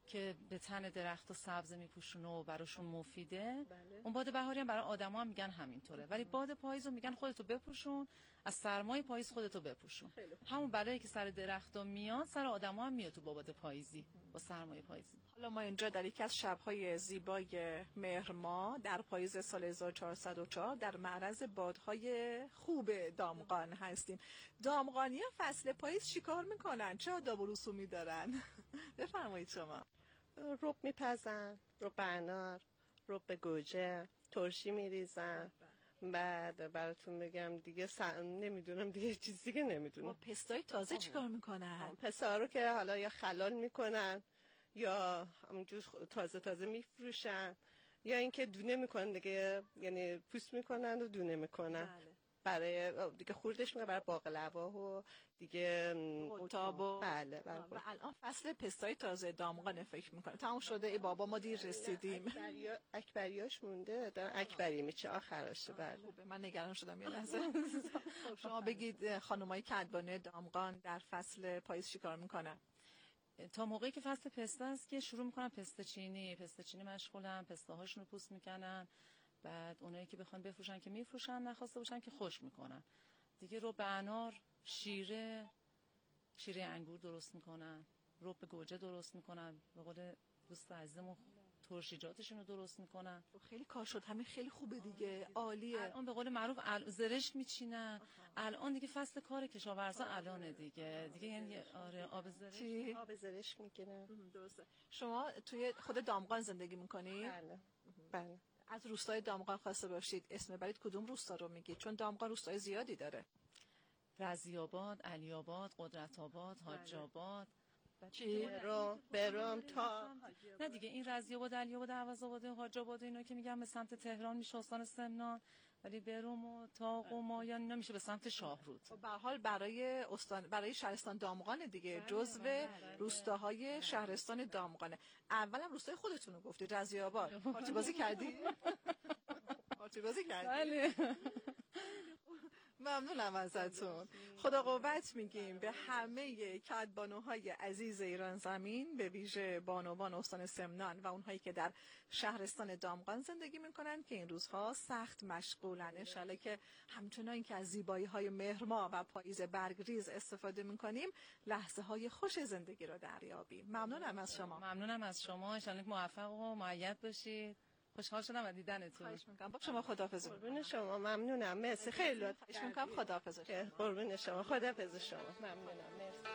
که به تن درخت و سبز میپوشونه و براشون مفیده. اون باد بهاری هم برای آدما هم میگن همینطوره، ولی باد پاییز رو میگن خودتو بپوشون، از سرمای پاییز خودتو بپوشون. همون بلایی که سر درختا میاد سر آدما هم میاد تو باد پاییزی با سرمای پاییزی. حالا ما اینجا در یکی از شب‌های زیبای مهر ماه در پاییز سال 1404 در معرض بادهای خوب دامغان هستیم. دامغانی‌ها فصل پاییز چیکار میکنن؟ چه آداب و رسومی دارن؟ بفرمایید شما. رب میپزن، رب انار، رب گوجه، ترشی میریزن. بعد براتون بگم دیگه نمیدونم دیگه چیزی که نمیدونم. پستای تازه چیکار میکنن؟ پستا رو که حالا یا خلال میکنن یا همونجور تازه میفروشن یا اینکه دونه میکنن دیگه، یعنی پوست میکنن و دونه میکنن. برای دیگه خوردش میکنن برای باقلوا و دیگه قطاب و بله. و الان فصل پستای تازه دامغان فکر میکنه تموم شده. ای بابا ما دیر رسیدیم. اکبریاش مونده، اکبری میشه آخرشه. بله خوبه، من نگران شدم یه لحظه. شما بگید خانمای کدبانه دامغان در فصل پاییز چیکار میکنن؟ تا موقعی که فصل پسته است که شروع میکنن پسته چینی مشغولن، پسته هاشون رو پوست میکنن. بعد اونایی که بخوان بفروشن که میفروشن، نخواسته باشن که خشک میکنن دیگه. رو به انار، شیره انگور درست میکنن، رو به گوجه درست میکنن، به قول دوست عزیزمون ترشیجاتشون رو درست میکنن. خیلی کار شد، همین خیلی خوبه دیگه، عالیه. الان به قول معروف زرشک میچینن. الان دیگه فصل کار کشاورزا الانه دیگه یعنی آره آب زرشک میکنن. درسته. شما توی خود دامغان زندگی میکنی؟ بله. از روستای دامغان خواسته باشید اسم برید کدوم روستا رو میگید؟ چون دامغان روستای زیادی داره. رضی‌آباد، علی‌آباد، قدرت‌آباد، حاج‌آباد. برام تا نه دیگه این رضی‌آباد، علی‌آباد، عوض‌آباد، حاج‌آباد اینا که میگم به سمت تهران میشه استان سمنان، ولی برام و تاق و مایان اینا میشه به سمت شاهرود. به هر حال برای شهرستان دامغان دیگه جزو روستاهای شهرستان دامغانه. اولم روستای خودتون رو گفتید رضی‌آباد. پارتی بازی کردی؟ بله. ممنونم ازتون. خدا قوت میگیم به همه کدبانوهای عزیز ایران زمین، به ویژه بانوان استان سمنان و اونهایی که در شهرستان دامغان زندگی میکنن که این روزها سخت مشغولن. انشالله که همچنان که از زیبایی های مهر ماه و پاییز برگریز استفاده میکنیم لحظه های خوش زندگی رو دریابیم. ممنونم از شما. ممنونم از شما. انشالله که موفق و مؤید باشید. خوشحال شدم از دیدنتون. خواهش میکنم. با شما خداحافظی. قربون شما. ممنونم. مرسی. خیلی لطف خواهش میکنم. خداحافظ. قربون شما. خداحافظ شما. ممنونم. مرسی.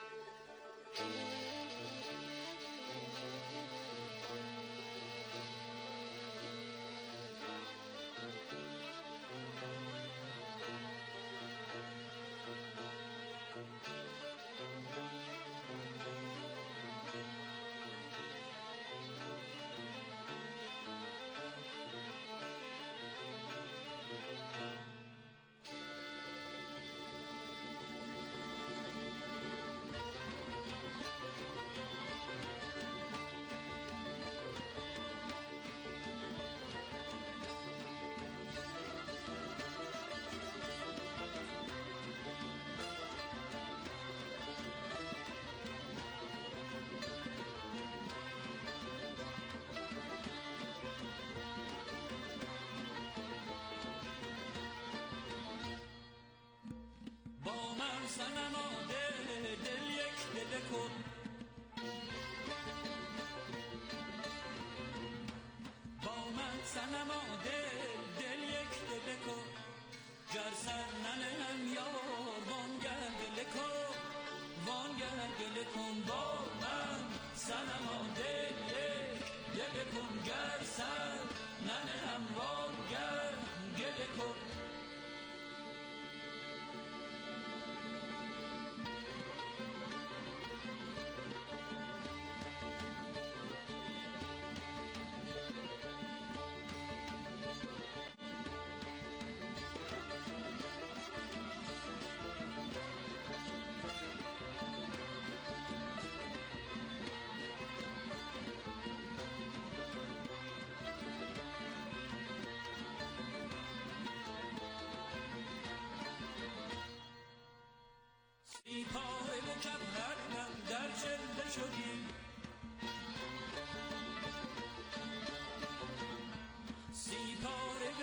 صنما دل یک دل کن با من صنما دل یک دل کن گر سر ننهم یار وانگر گله کن وانگر گله کن با من صنما دل یک دل کن گر سر ننهم وانگر گله کن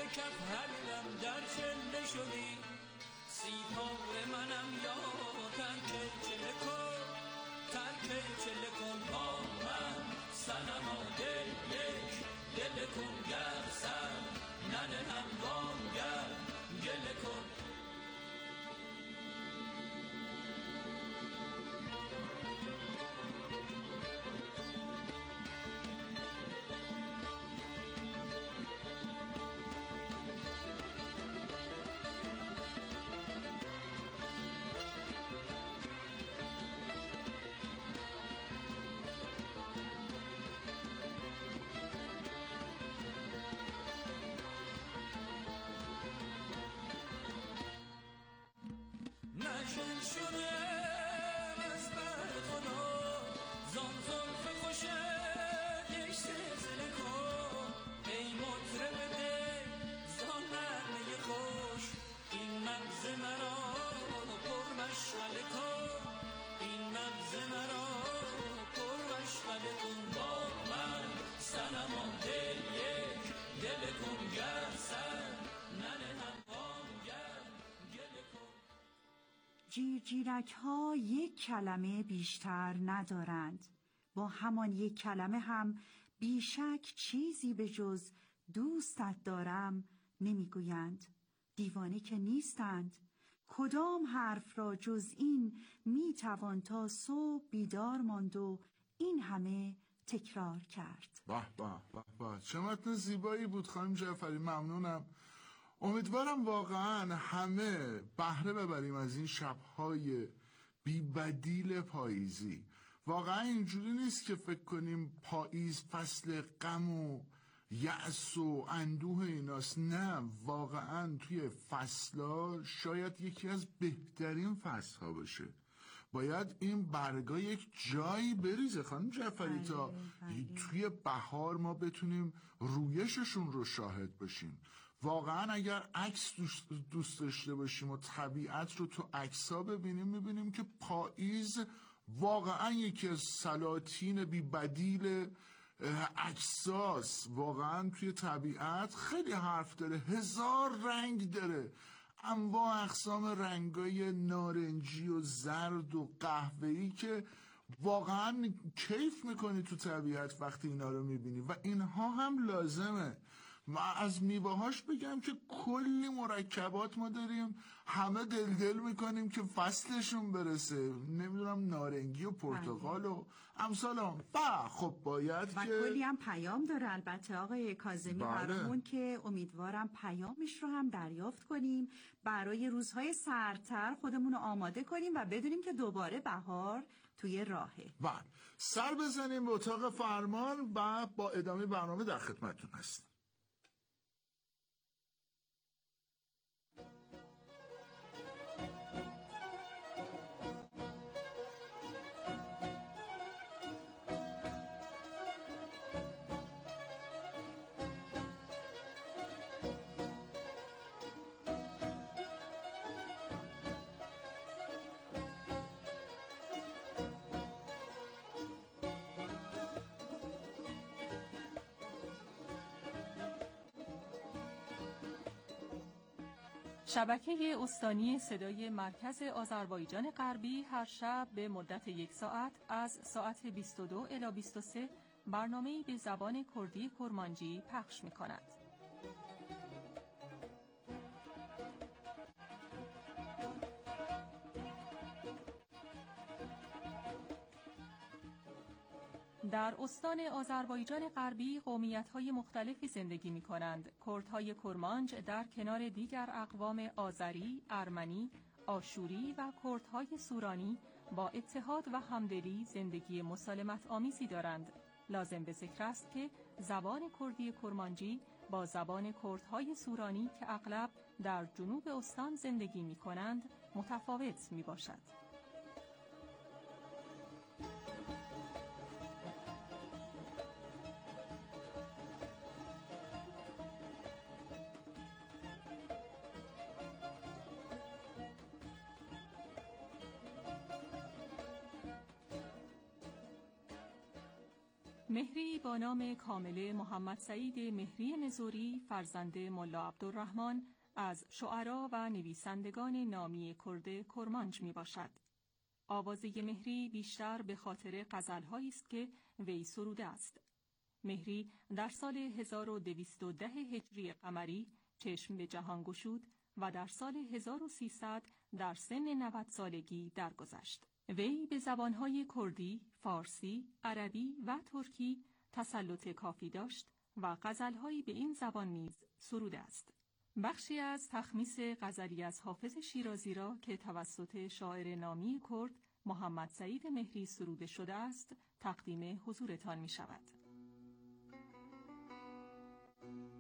کف حلقم در چله شدی سیپار منم یا ترک چله کن با من صنما دل کن گر سر ننهم وانگر گله کن نشن شده از بر خدا زان زلف خوشت یک سلسله کن ای مطرب دل زان نغمه خوش این مغز مرا پر مشغله کن این مغز مرا پر مشغله کن با من صنما دل یک دل کن گر سر ننهم وانگر گله کن. جیرجیرک ها یک کلمه بیشتر ندارند. با همان یک کلمه هم بیشک چیزی به جز دوستت دارم نمیگویند. دیوانه که نیستند. کدام حرف را جز این میتوان تا صبح بیدار ماند و این همه تکرار کرد. به به به به، چه متن زیبایی بود خانم جعفری، ممنونم. امیدوارم واقعا همه بهره ببریم از این شب‌های بی‌بدیل پاییزی. واقعا اینجوری نیست که فکر کنیم پاییز فصل غم و یأس و اندوه ایناست. نه، واقعا توی فصل‌ها شاید یکی از بهترین فصل‌ها باشه. باید این برگا یک جایی بریزه خانم جعفری تا توی بهار ما بتونیم رویششون رو شاهد باشیم. واقعا اگر عکس دوست داشته باشیم و طبیعت رو تو عکس‌ها ببینیم، میبینیم که پاییز واقعا یکی از سلاطین بی بدیل عکساست. واقعا توی طبیعت خیلی حرف داره، 1000 رنگ داره، انواع اقسام رنگای نارنجی و زرد و قهوه‌ای که واقعا کیف میکنی تو طبیعت وقتی اینا رو میبینی و اینها هم لازمه. از میوه‌هاش بگم که کلی مرکبات ما داریم، همه دل میکنیم که فصلشون برسه، نمیدونم نارنگی و پرتقال و امثال هم. خب باید و که کلی هم پیام داره البته آقای کاظمی برامون که امیدوارم پیامش رو هم دریافت کنیم، برای روزهای سردتر خودمون رو آماده کنیم و بدونیم که دوباره بهار توی راهه. سر بزنیم به اتاق فرمان و با ادامه برنامه در خدمتتون هستیم. شبکه استانی صدای مرکز آذربایجان غربی هر شب به مدت 1 ساعت از ساعت 22 الی 23 برنامه‌ای به زبان کردی کرمانجی پخش می‌کند. در استان آذربایجان غربی قومیت‌های مختلفی زندگی می‌کنند. کردهای کرمانج در کنار دیگر اقوام آذری، ارمنی، آشوری و کردهای سورانی با اتحاد و همدلی زندگی مسالمت آمیزی دارند. لازم به ذکر است که زبان کردی کرمانجی با زبان کردهای سورانی که اغلب در جنوب استان زندگی می‌کنند متفاوت می‌باشد. مهری با نام کامل محمد سعید مهری نزوری فرزند ملا عبدالرحمن از شعرا و نویسندگان نامی کرد کرمانج می باشد. آوازه مهری بیشتر به خاطر غزل‌هایی است که وی سروده است. مهری در سال 1210 هجری قمری چشم به جهان گشود و در سال 1300 در سن 90 سالگی درگذشت. وی به زبانهای کردی، فارسی، عربی و ترکی تسلط کافی داشت و غزل‌هایی به این زبان نیز سروده است. بخشی از تخمیس غزلی از حافظ شیرازی را که توسط شاعر نامی کرد محمد سعید مهری سروده شده است تقدیم حضورتان می شود.